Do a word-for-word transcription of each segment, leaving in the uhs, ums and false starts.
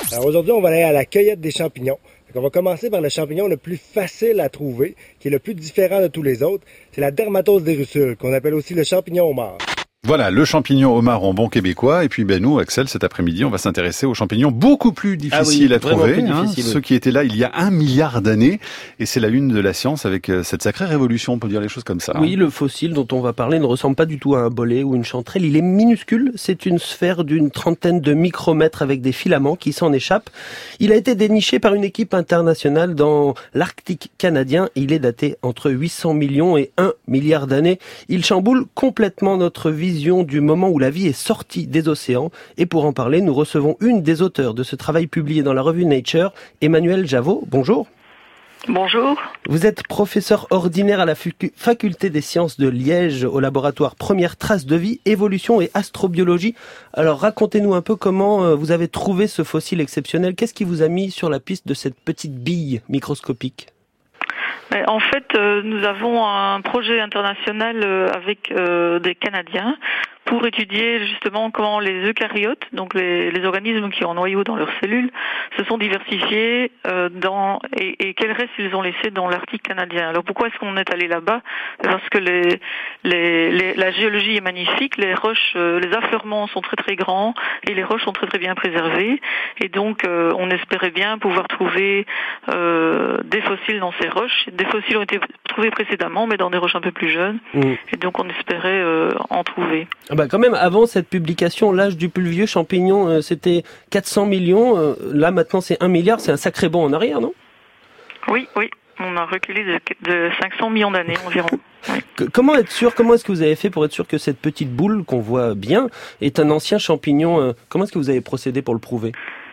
Alors aujourd'hui, on va aller à la cueillette des champignons. Donc on va commencer par le champignon le plus facile à trouver, qui est le plus différent de tous les autres. C'est la dermatose des russules, qu'on appelle aussi le champignon homard. Voilà, le champignon homard en bon québécois. Et puis ben nous, Axel, cet après-midi, on va s'intéresser aux champignons beaucoup plus difficiles ah oui, à trouver. Plus hein, difficile, ceux oui. qui étaient là il y a un milliard d'années. Et c'est la une de la science avec cette sacrée révolution, on peut dire les choses comme ça. Oui, hein. le fossile dont on va parler ne ressemble pas du tout à un bolet ou une chanterelle. Il est minuscule. C'est une sphère d'une trentaine de micromètres avec des filaments qui s'en échappent. Il a été déniché par une équipe internationale dans l'Arctique canadien. Il est daté entre huit cents millions et un milliard d'années. Il chamboule complètement notre vision du moment où la vie est sortie des océans. Et pour en parler, nous recevons une des auteurs de ce travail publié dans la revue Nature, Emmanuelle Javot. Bonjour. Bonjour. Vous êtes professeur ordinaire à la faculté des sciences de Liège au laboratoire Premières traces de vie, évolution et astrobiologie. Alors racontez-nous un peu comment vous avez trouvé ce fossile exceptionnel. Qu'est-ce qui vous a mis sur la piste de cette petite bille microscopique ? En fait, euh, nous avons un projet international euh, avec euh, des Canadiens pour étudier justement comment les eucaryotes, donc les, les organismes qui ont un noyau dans leurs cellules, se sont diversifiés euh, dans et, et quels restes ils ont laissés dans l'Arctique canadien. Alors pourquoi est-ce qu'on est allé là-bas ? Parce que les, les, les, la géologie est magnifique, les roches, euh, les affleurements sont très très grands et les roches sont très très bien préservées. Et donc euh, on espérait bien pouvoir trouver euh, des fossiles dans ces roches. Des fossiles ont été trouvés précédemment, mais dans des roches un peu plus jeunes. Mmh. Et donc on espérait euh, en trouver. Bah quand même, avant cette publication, l'âge du plus vieux champignon, euh, c'était quatre cents millions. Euh, là, maintenant, c'est un milliard. C'est un sacré bond en arrière, non ? Oui, oui. On a reculé de, de cinq cents millions d'années environ. Oui. Comment être sûr, comment est-ce que vous avez fait pour être sûr que cette petite boule qu'on voit bien est un ancien champignon ? euh, Comment est-ce que vous avez procédé pour le prouver ?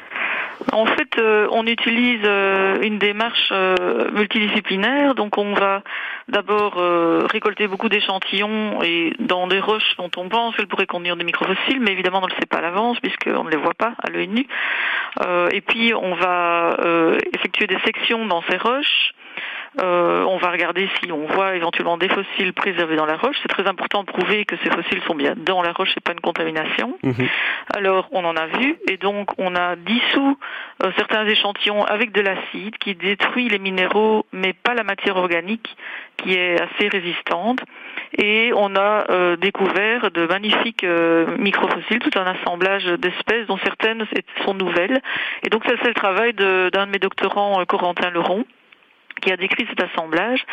En fait, euh, on utilise euh, une démarche euh, multidisciplinaire. Donc, on va d'abord euh, récolter beaucoup d'échantillons et dans des roches dont on pense qu'elles pourraient contenir des microfossiles, mais évidemment, on ne le sait pas à l'avance puisqu'on ne les voit pas à l'œil nu. Euh, et puis, on va euh, effectuer des sections dans ces roches. Euh, on va regarder si on voit éventuellement des fossiles préservés dans la roche. C'est très important de prouver que ces fossiles sont bien dans la roche et pas une contamination. Mmh. Alors, on en a vu et donc on a dissous euh, certains échantillons avec de l'acide qui détruit les minéraux mais pas la matière organique qui est assez résistante. Et on a euh, découvert de magnifiques euh, microfossiles, tout un assemblage d'espèces dont certaines sont nouvelles. Et donc ça, c'est le travail de, d'un de mes doctorants, euh, Corentin Leron, qui a décrit cet assemblage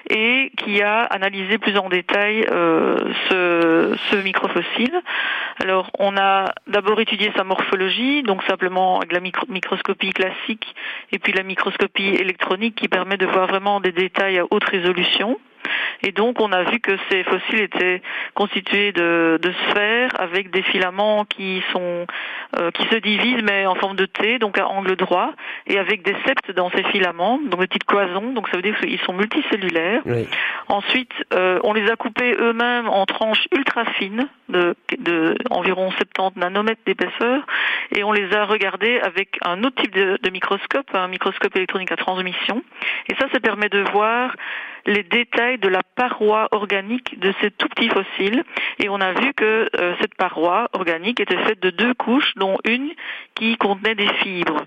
et qui a analysé plus en détail euh, ce, ce microfossile. Alors, on a d'abord étudié sa morphologie, donc simplement avec la micro- microscopie classique et puis la microscopie électronique qui permet de voir vraiment des détails à haute résolution. Et donc, on a vu que ces fossiles étaient constitués de, de sphères avec des filaments qui sont euh, qui se divisent mais en forme de T, donc à angle droit, et avec des septes dans ces filaments, donc des petites cloisons. Donc, ça veut dire qu'ils sont multicellulaires. Oui. Ensuite, euh, on les a coupés eux-mêmes en tranches ultra fines de, de environ soixante-dix nanomètres d'épaisseur, et on les a regardés avec un autre type de, de microscope, un microscope électronique à transmission. Et ça, ça permet de voir les détails de la paroi organique de ces tout petits fossiles. Et on a vu que euh, cette paroi organique était faite de deux couches, dont une qui contenait des fibres.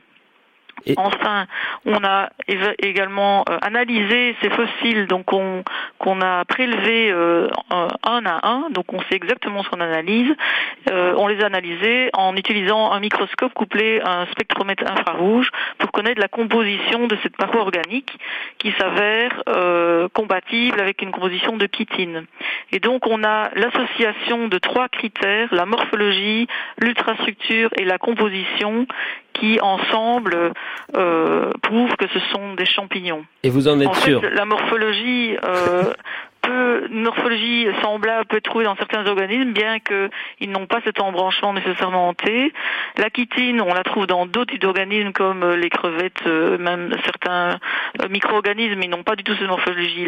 Et enfin, on a également euh, analysé ces fossiles, donc on, qu'on a prélevés euh, un à un, donc on sait exactement ce qu'on analyse. Euh, on les a analysés en utilisant un microscope couplé à un spectromètre infrarouge pour connaître la composition de cette paroi organique qui s'avère euh, compatible avec une composition de chitine. Et donc on a l'association de trois critères, la morphologie, l'ultrastructure et la composition, qui ensemble euh, prouvent que ce sont des champignons. Et vous en êtes en sûr ? fait, la morphologie, euh, peut, une morphologie semblable peut être trouvée dans certains organismes, bien qu'ils n'ont pas cet embranchement nécessairement en T. La chitine, on la trouve dans d'autres types d'organismes comme les crevettes, euh, même certains euh, micro-organismes, ils n'ont pas du tout cette morphologie-là.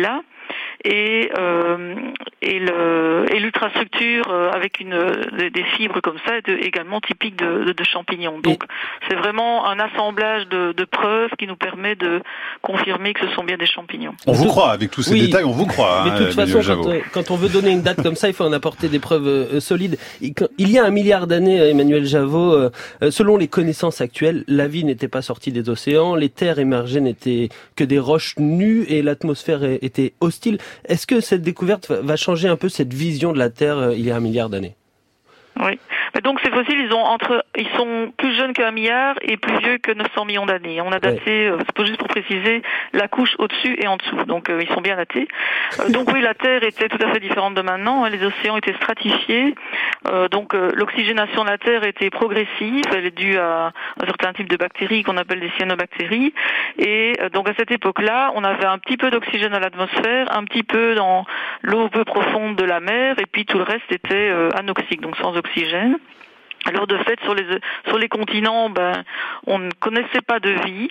et euh, et le et l'ultrastructure euh, avec une des, des fibres comme ça est également typique de, de, de champignons. Donc c'est vraiment un assemblage de, de preuves qui nous permet de confirmer que ce sont bien des champignons. On vous croit, avec tous ces oui, détails, on vous croit. Mais de toute hein, façon, quand, quand on veut donner une date comme ça, il faut en apporter des preuves euh, solides. Il y a un milliard d'années, Emmanuel Javaud, euh, selon les connaissances actuelles, la vie n'était pas sortie des océans, les terres émergées n'étaient que des roches nues et l'atmosphère était hostile. Est-ce que cette découverte va changer un peu cette vision de la Terre euh, il y a un milliard d'années ? Oui. Mais donc ces fossiles, ils ont entre, ils sont plus jeunes qu'un milliard et plus vieux que neuf cents millions d'années. On a daté, ouais. euh, c'est juste pour préciser, la couche au-dessus et en dessous. Donc euh, ils sont bien datés. Euh, donc oui, la Terre était tout à fait différente de maintenant. Hein. Les océans étaient stratifiés. Euh, donc euh, l'oxygénation de la Terre était progressive. Elle est due à un certain type de bactéries qu'on appelle des cyanobactéries. Et euh, donc à cette époque-là, on avait un petit peu d'oxygène dans l'atmosphère, un petit peu dans l'eau peu profonde de la mer, et puis tout le reste était euh, anoxique, donc sans oxygène. Alors de fait, sur les sur les continents, ben on ne connaissait pas de vie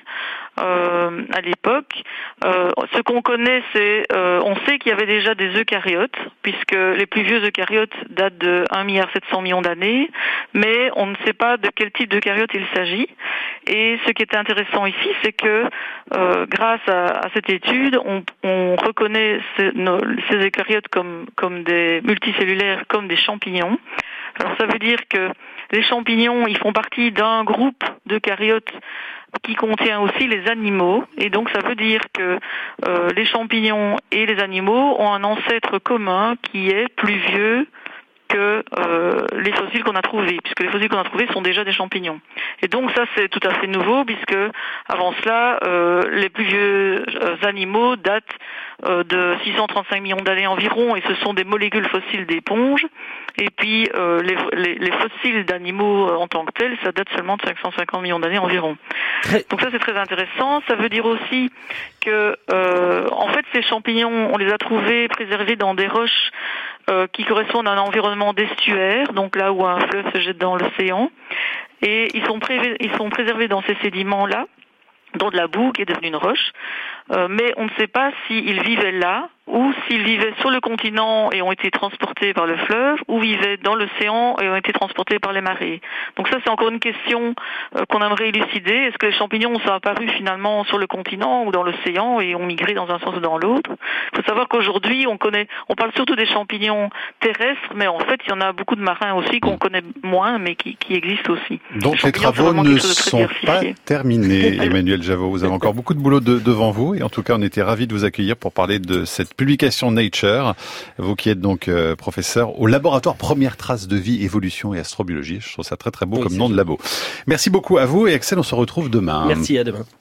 euh, à l'époque. Euh, ce qu'on connaît, c'est euh, on sait qu'il y avait déjà des eucaryotes, puisque les plus vieux eucaryotes datent de un milliard sept cents millions d'années, mais on ne sait pas de quel type d'eucaryote il s'agit. Et ce qui était intéressant ici, c'est que euh, grâce à, à cette étude, on, on reconnaît ces, nos, ces eucaryotes comme comme des multicellulaires, comme des champignons. Alors ça veut dire que les champignons, ils font partie d'un groupe d'eucaryotes qui contient aussi les animaux, et donc ça veut dire que euh, les champignons et les animaux ont un ancêtre commun qui est plus vieux que euh, les fossiles qu'on a trouvés, puisque les fossiles qu'on a trouvés sont déjà des champignons. Et donc ça c'est tout à fait nouveau, puisque avant cela, euh, les plus vieux euh, animaux datent euh, de six cent trente-cinq millions d'années environ, et ce sont des molécules fossiles d'éponges. Et puis euh, les, les, les fossiles d'animaux en tant que tels, ça date seulement de cinq cent cinquante millions d'années environ. Donc ça c'est très intéressant. Ça veut dire aussi que euh, en fait ces champignons, on les a trouvés préservés dans des roches euh, qui correspondent à un environnement d'estuaire, donc là où un fleuve se jette dans l'océan, et ils sont, pré- ils sont préservés dans ces sédiments-là, dont de la boue qui est devenue une roche, euh, mais on ne sait pas s'ils vivaient là, ou s'ils vivaient sur le continent et ont été transportés par le fleuve, ou vivaient dans l'océan et ont été transportés par les marées. Donc ça, c'est encore une question euh, qu'on aimerait élucider. Est-ce que les champignons sont apparus finalement sur le continent ou dans l'océan et ont migré dans un sens ou dans l'autre? Il faut savoir qu'aujourd'hui, on connaît, on parle surtout des champignons terrestres, mais en fait, il y en a beaucoup de marins aussi qu'on connaît moins, mais qui, qui existent aussi. Donc les, les travaux ne sont pas terminés, Emmanuel Javaud. Vous avez encore beaucoup de boulot de, devant vous, et en tout cas, on était ravis de vous accueillir pour parler de cette publication Nature, vous qui êtes donc euh, professeur au laboratoire Première Trace de Vie, Évolution et Astrobiologie. Je trouve ça très très beau oui, comme nom de labo. Merci beaucoup à vous, et Axel, on se retrouve demain. Merci, à demain.